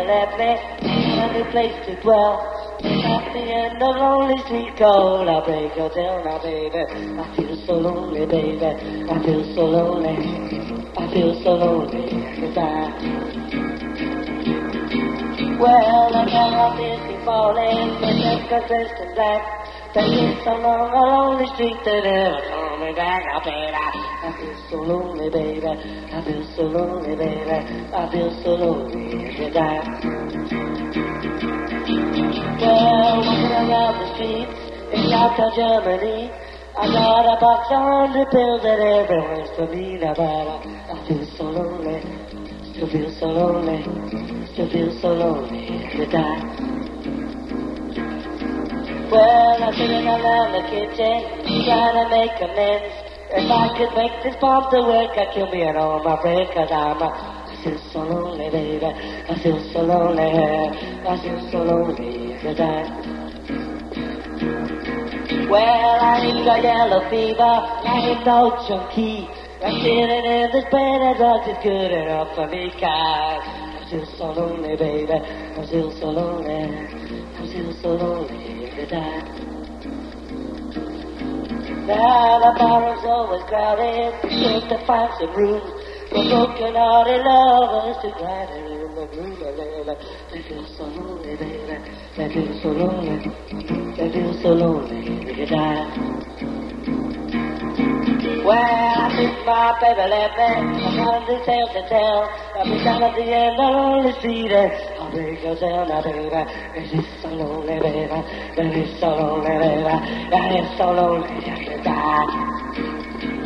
left me, a new place to dwell. At the end of lonely street cold, I'll break your tail now, baby. I feel so lonely, baby. I feel so lonely. I feel so lonely every time. Well, I cannot be falling, but just got dressed in black. Taking so long a lonely street that never call me back. I bet I feel so lonely, baby. I feel so lonely, baby. I feel so lonely every time. Well, walking around the streets in South Germany, I got a box of 100 pills that everyone's for me. Now, but I feel so lonely, still feel so lonely, still feel so lonely every time. Well, I'm sitting around the kitchen, trying to make amends. If I could make this bomb to work, I'd kill me and all my friends, cause I feel so lonely, baby. I feel so lonely, I feel so lonely every time. Well, I ain't got yellow fever, I ain't no junkie. I'm sitting in this bed of drugs is good enough for me, cause I feel so lonely, baby. I feel so lonely, I feel so lonely every time. Now the bar's always crowded, just to find some room for broken-hearted lovers to glide in the room. They feel so lonely, baby. They feel so lonely. They feel so lonely every time. Well, I think my baby left me. I got this tale to tell. I'll be down at the end of the street. I'll break your tail now, baby. It is so lonely, baby. It is so lonely, baby. It is so lonely every time.